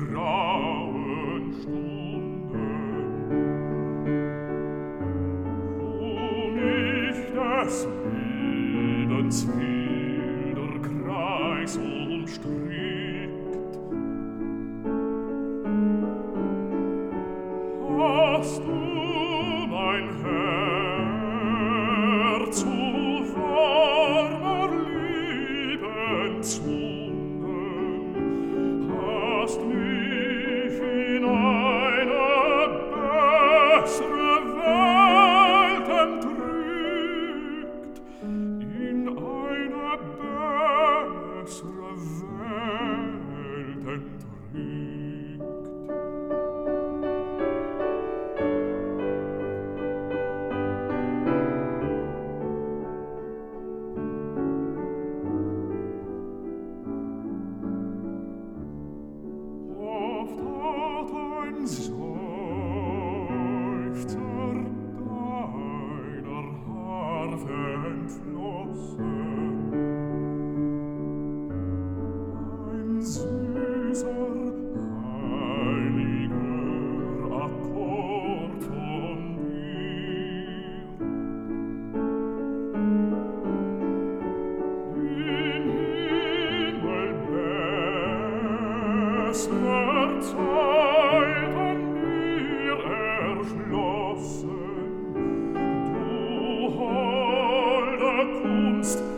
grauen Stunden, wo mich des Lebens wilder Kreis umstrickt. Hast du mein Herz zu warmer Lebenswunden, hast mich in eine bessere Welt entrückt, in eine bessere Welt entrückt. Oft hat ein Seufzer deiner Harfe entflossen, ein süßer, heiliger Akkord von dir. Den Himmel besser Zeit an mir erschlossen, du holde Kunst,